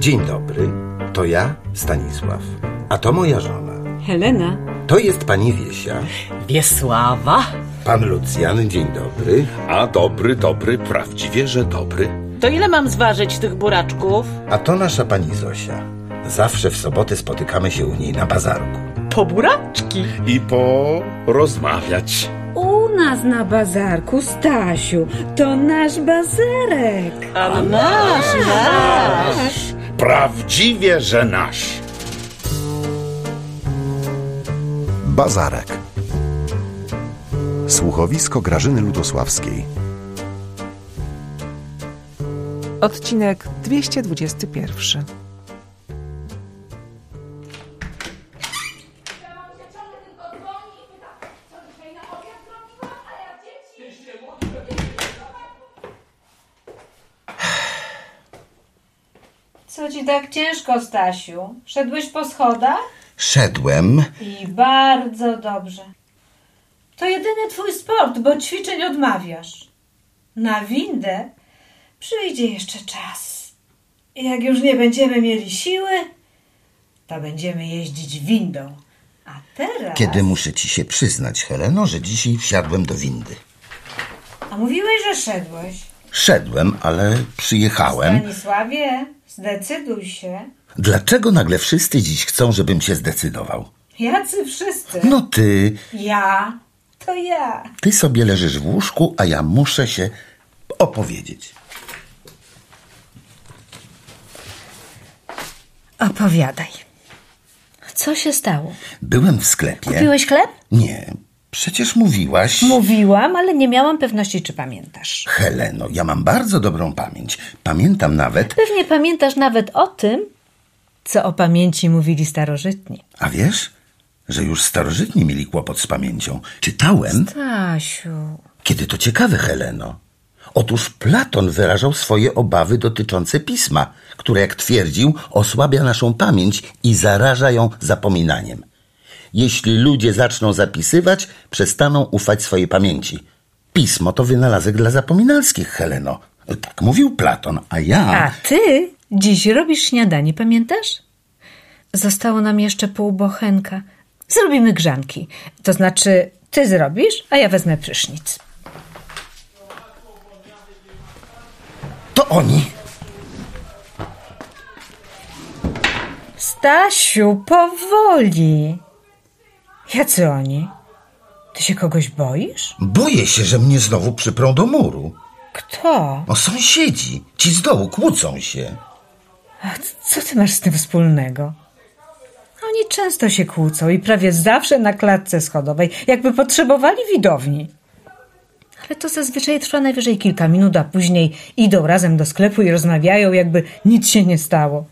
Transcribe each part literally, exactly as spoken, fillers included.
Dzień dobry, to ja, Stanisław, a to moja żona. Helena. To jest pani Wiesia. Wiesława. Pan Lucjan, dzień dobry. A dobry, dobry, prawdziwie, że dobry. To ile mam zważyć tych buraczków? A to nasza pani Zosia. Zawsze w soboty spotykamy się u niej na bazarku. Po buraczki. I porozmawiać. U nas na bazarku, Stasiu, to nasz bazarek. A, A nasz, nasz, nasz. Prawdziwie, że nasz. Bazarek. Słuchowisko Grażyny Ludosławskiej. Odcinek dwieście dwudziesty pierwszy. Co ci tak ciężko, Stasiu? Szedłeś po schodach? Szedłem. I bardzo dobrze. To jedyny twój sport, bo ćwiczeń odmawiasz. Na windę przyjdzie jeszcze czas. Jak już nie będziemy mieli siły, to będziemy jeździć windą. A teraz... Kiedy muszę ci się przyznać, Heleno, że dzisiaj wsiadłem do windy. A mówiłeś, że szedłeś. Szedłem, ale przyjechałem. Stanisławie, zdecyduj się. Dlaczego nagle wszyscy dziś chcą, żebym się zdecydował? Jacy wszyscy? No ty. Ja. To ja. Ty sobie leżysz w łóżku, a ja muszę się opowiedzieć. Opowiadaj. Co się stało? Byłem w sklepie. Kupiłeś chleb? Nie, przecież mówiłaś... Mówiłam, ale nie miałam pewności, czy pamiętasz. Heleno, ja mam bardzo dobrą pamięć. Pamiętam nawet... Pewnie pamiętasz nawet o tym, co o pamięci mówili starożytni. A wiesz, że już starożytni mieli kłopot z pamięcią. Czytałem... Stasiu... Kiedy to ciekawe, Heleno. Otóż Platon wyrażał swoje obawy dotyczące pisma, które, jak twierdził, osłabia naszą pamięć i zaraża ją zapominaniem. Jeśli ludzie zaczną zapisywać, przestaną ufać swojej pamięci. Pismo to wynalazek dla zapominalskich, Heleno. Tak mówił Platon, a ja... A ty dziś robisz śniadanie, pamiętasz? Zostało nam jeszcze pół bochenka. Zrobimy grzanki. To znaczy, ty zrobisz, a ja wezmę prysznic. To oni. Stasiu, powoli. Jacy oni? Ty się kogoś boisz? Boję się, że mnie znowu przyprą do muru. Kto? O, sąsiedzi. Ci z dołu kłócą się. A co ty masz z tym wspólnego? Oni często się kłócą i prawie zawsze na klatce schodowej, jakby potrzebowali widowni. Ale to zazwyczaj trwa najwyżej kilka minut, a później idą razem do sklepu i rozmawiają, jakby nic się nie stało.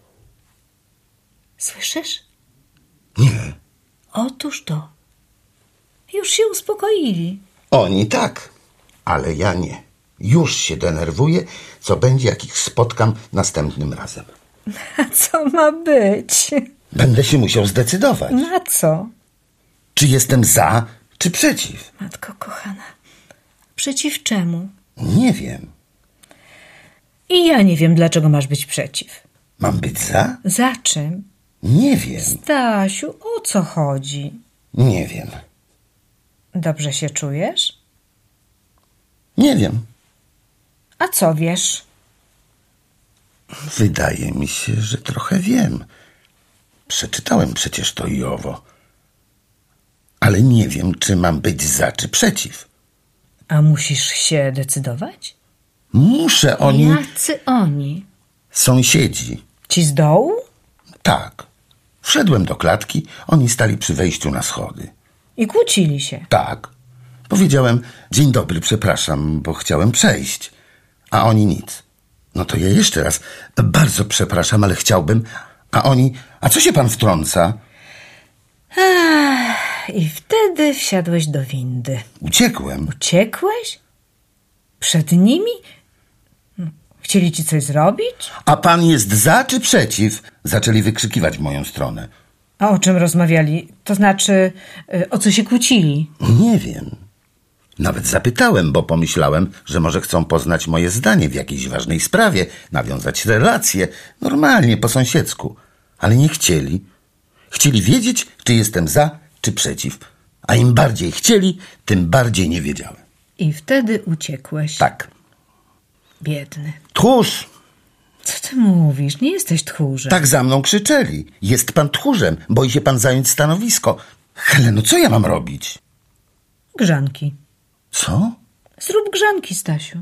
Słyszysz? Nie. Otóż to. Już się uspokoili. Oni tak, ale ja nie. Już się denerwuję, co będzie, jak ich spotkam następnym razem. A co ma być? Będę się musiał zdecydować. Na co? Czy jestem za, czy przeciw? Matko kochana, przeciw czemu? Nie wiem. I ja nie wiem, dlaczego masz być przeciw. Mam być za? Za czym? Nie wiem. Stasiu, o co chodzi? Nie wiem. Dobrze się czujesz? Nie wiem. A co wiesz? Wydaje mi się, że trochę wiem. Przeczytałem przecież to i owo. Ale nie wiem, czy mam być za, czy przeciw. A musisz się decydować? Muszę, oni... Jacy oni? Sąsiedzi. Ci z dołu? Tak. Wszedłem do klatki, oni stali przy wejściu na schody. I kłócili się? Tak. Powiedziałem, dzień dobry, przepraszam, bo chciałem przejść. A oni nic. No to ja jeszcze raz, bardzo przepraszam, ale chciałbym... A oni, a co się pan wtrąca? Ach, i wtedy wsiadłeś do windy. Uciekłem. Uciekłeś? Przed nimi? Chcieli ci coś zrobić? A pan jest za czy przeciw? Zaczęli wykrzykiwać w moją stronę. A o czym rozmawiali? To znaczy, o co się kłócili? Nie wiem. Nawet zapytałem, bo pomyślałem, że może chcą poznać moje zdanie w jakiejś ważnej sprawie, nawiązać relacje, normalnie, po sąsiedzku. Ale nie chcieli. Chcieli wiedzieć, czy jestem za, czy przeciw. A im bardziej chcieli, tym bardziej nie wiedziałem. I wtedy uciekłeś. Tak. Biedny. Tchórz! Co ty mówisz? Nie jesteś tchórzem. Tak za mną krzyczeli. Jest pan tchórzem, boi się pan zająć stanowisko. Heleno, co ja mam robić? Grzanki. Co? Zrób grzanki, Stasiu.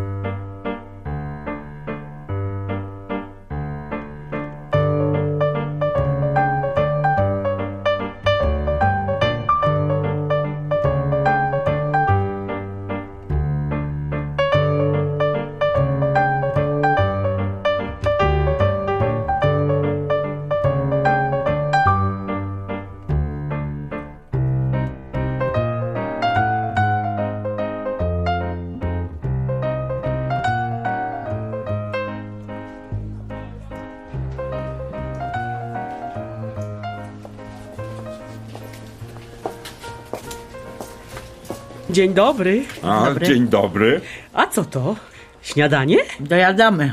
Dzień dobry. A, Dobry. dzień dobry. A co to? Śniadanie? Dojadamy.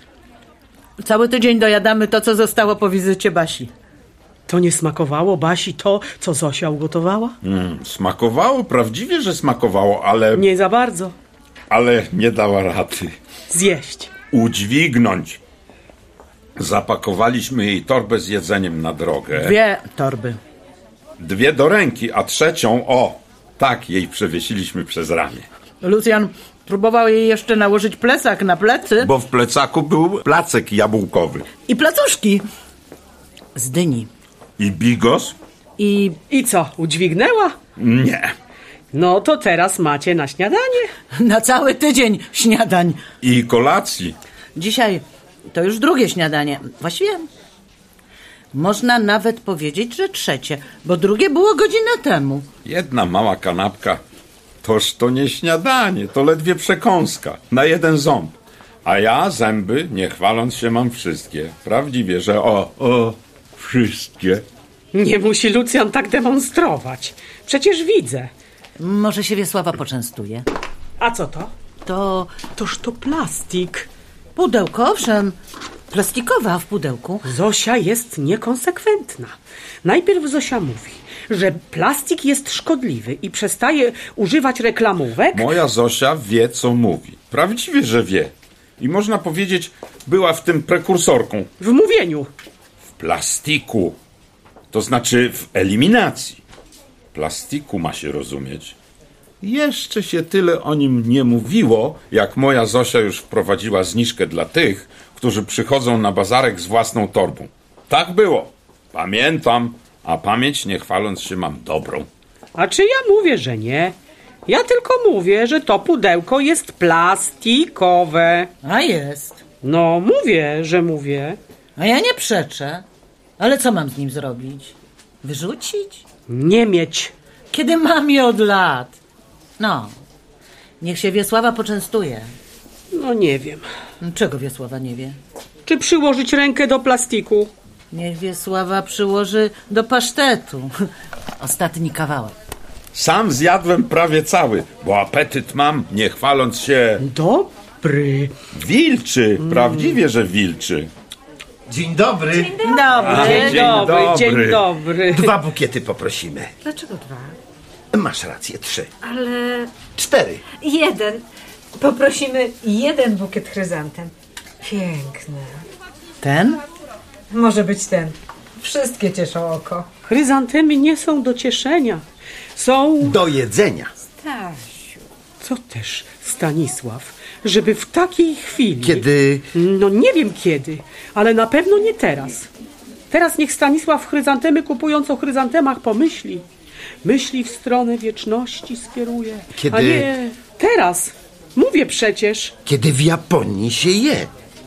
Cały tydzień dojadamy to, co zostało po wizycie Basi. To nie smakowało Basi to, co Zosia ugotowała? Mm, smakowało, prawdziwie, że smakowało, ale Nie za bardzo. ale nie dała rady. Zjeść. Udźwignąć. Zapakowaliśmy jej torbę z jedzeniem na drogę. Dwie torby. Dwie do ręki, a trzecią, o, tak jej przewiesiliśmy przez ramię. Lucjan próbował jej jeszcze nałożyć plecak na plecy Bo w plecaku był placek jabłkowy. i placuszki z dyni. I bigos? I I co, udźwignęła? Nie. No to teraz macie na śniadanie. na cały tydzień śniadań. I kolacji. Dzisiaj to już drugie śniadanie. Właściwie można nawet powiedzieć, że trzecie, bo drugie było godzinę temu. Jedna mała kanapka. Toż to nie śniadanie, to ledwie przekąska. Na jeden ząb. A ja zęby, nie chwaląc się, mam wszystkie. Prawdziwie, że o, o, wszystkie. Nie musi Lucjan tak demonstrować. Przecież widzę. Może się Wiesława poczęstuje. A co to? To Toż to plastik. pudełko, owszem, plastikowe, a w pudełku. Zosia jest niekonsekwentna. Najpierw Zosia mówi, że plastik jest szkodliwy i przestaje używać reklamówek. Moja Zosia wie, co mówi. Prawdziwie, że wie. I można powiedzieć, była w tym prekursorką. W mówieniu. W plastiku. To znaczy w eliminacji. Plastiku ma się rozumieć. Jeszcze się tyle o nim nie mówiło, jak moja Zosia już wprowadziła zniżkę dla tych, którzy przychodzą na bazarek z własną torbą. Tak było. Pamiętam, a pamięć, nie chwaląc się, mam dobrą. A czy ja mówię, że nie? Ja tylko mówię, że to pudełko jest plastikowe. A jest. No, mówię, że mówię. A ja nie przeczę. Ale co mam z nim zrobić? Wyrzucić? Nie mieć. Kiedy mam je od lat. No, niech się Wiesława poczęstuje. No nie wiem. Czego Wiesława nie wie? Czy przyłożyć rękę do plastiku? Niech Wiesława przyłoży do pasztetu. Ostatni kawałek. Sam zjadłem prawie cały, bo apetyt mam, nie chwaląc się, Dobry. wilczy. Prawdziwie, że wilczy. Dzień dobry. Dzień dobry. Dzień, dzień dobry, dobry. dzień dobry. Dwa bukiety poprosimy. Dlaczego dwa? Masz rację, trzy. Ale Cztery. jeden. Poprosimy jeden bukiet chryzantem. Piękny. Ten? Może być ten. Wszystkie cieszą oko. Chryzantemy nie są do cieszenia. Są... Do jedzenia. Stasiu. Co też, Stanisław, żeby w takiej chwili... Kiedy... No nie wiem kiedy, ale na pewno nie teraz. Teraz niech Stanisław chryzantemy kupując o chryzantemach pomyśli. Myśli w stronę wieczności skieruje. Kiedy- A nie teraz. Mówię przecież. Kiedy w Japonii się je.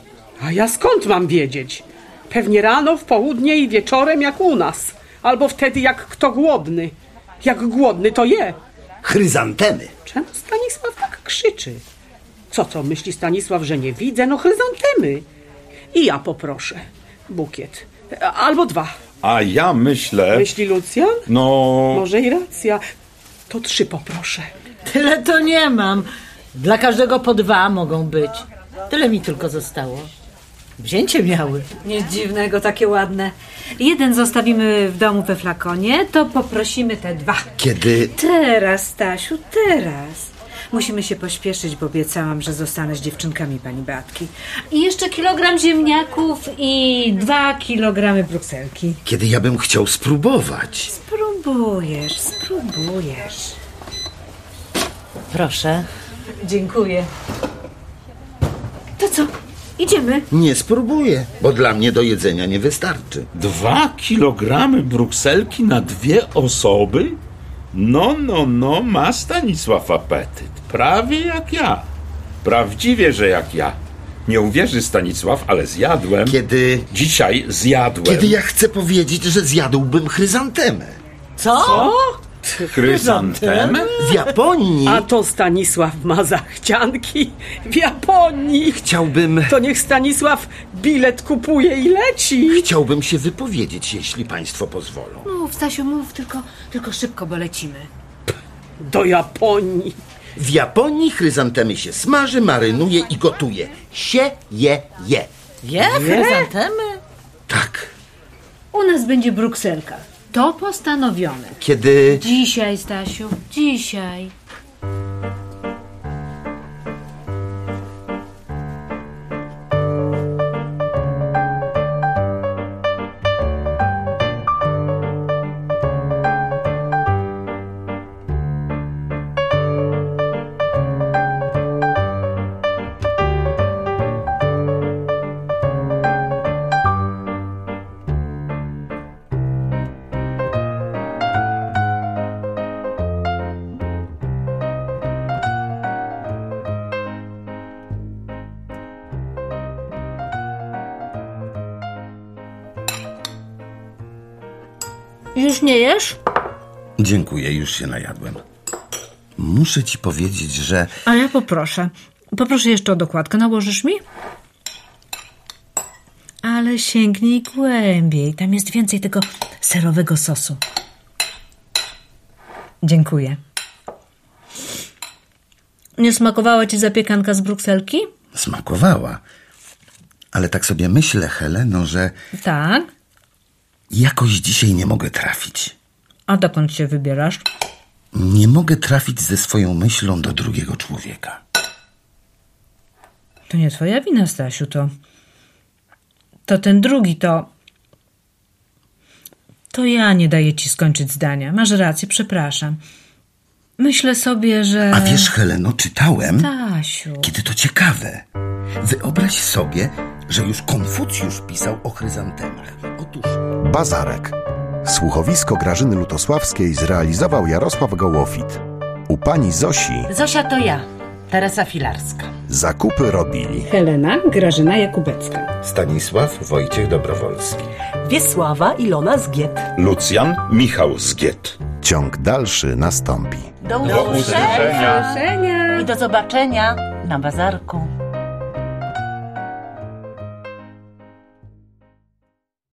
A ja skąd mam wiedzieć? Pewnie rano, w południe i wieczorem jak u nas. Albo wtedy jak kto głodny. Jak głodny to je. Chryzantemy. Czemu Stanisław tak krzyczy? Co to, myśli Stanisław, że nie widzę? No chryzantemy. I ja poproszę bukiet. Albo dwa. A ja myślę... Myśli Lucjan? No... Może i racja. To trzy poproszę. Tyle to nie mam. Dla każdego po dwa mogą być. Tyle mi tylko zostało. Wzięcie miały. Nic dziwnego, takie ładne. Jeden zostawimy w domu we flakonie, to poprosimy te dwa. Kiedy... Teraz, Stasiu, teraz. Musimy się pośpieszyć, bo obiecałam, że zostanę z dziewczynkami pani Beatki. I jeszcze kilogram ziemniaków i dwa kilogramy brukselki. Kiedy ja bym chciał spróbować. Spróbujesz, spróbujesz. Proszę. Dziękuję. To co? Idziemy? Nie spróbuję, bo dla mnie do jedzenia nie wystarczy. Dwa kilogramy brukselki na dwie osoby? No, no, no, ma Stanisław apetyt. Prawie jak ja. Prawdziwie, że jak ja. Nie uwierzy Stanisław, ale zjadłem. Kiedy... Dzisiaj zjadłem. Kiedy ja chcę powiedzieć, że zjadłbym chryzantemę. Co? Co? Chryzantemę? W Japonii A to Stanisław ma zachcianki. W Japonii. chciałbym... To niech Stanisław bilet kupuje i leci. Chciałbym się wypowiedzieć, jeśli państwo pozwolą. Mów, Stasiu, mów, tylko, tylko szybko, bo lecimy. Do Japonii. W Japonii chryzantemy się smaży, marynuje i gotuje. Sie, je, je. Je, chryzantemy? Tak. U nas będzie brukselka. To postanowione. Kiedy... Dzisiaj, Stasiu, dzisiaj. Już nie jesz? Dziękuję, już się najadłem. Muszę ci powiedzieć, że... A ja poproszę. Poproszę jeszcze o dokładkę. Nałożysz mi? Ale sięgnij głębiej. Tam jest więcej tego serowego sosu. Dziękuję. Nie smakowała ci zapiekanka z brukselki? Smakowała. Ale tak sobie myślę, Heleno, że Tak. jakoś dzisiaj nie mogę trafić. A dokąd się wybierasz? Nie mogę trafić ze swoją myślą do drugiego człowieka. To nie twoja wina, Stasiu, to... To ten drugi, to... To ja nie daję ci skończyć zdania. Masz rację, przepraszam. Myślę sobie, że... A wiesz, Heleno, czytałem... Stasiu... Kiedy to ciekawe. Wyobraź sobie, że już Konfucjusz pisał o chryzantemach. Otóż... Bazarek. Słuchowisko Grażyny Lutosławskiej zrealizował Jarosław Gołofit. U pani Zosi Zosia to ja, Teresa Filarska. zakupy robili Helena Grażyna Jakubecka. Stanisław Wojciech Dobrowolski. Wiesława Ilona Zgiet. Lucjan Michał Zgiet. Ciąg dalszy nastąpi. Do Do usłyszenia. I do zobaczenia na bazarku.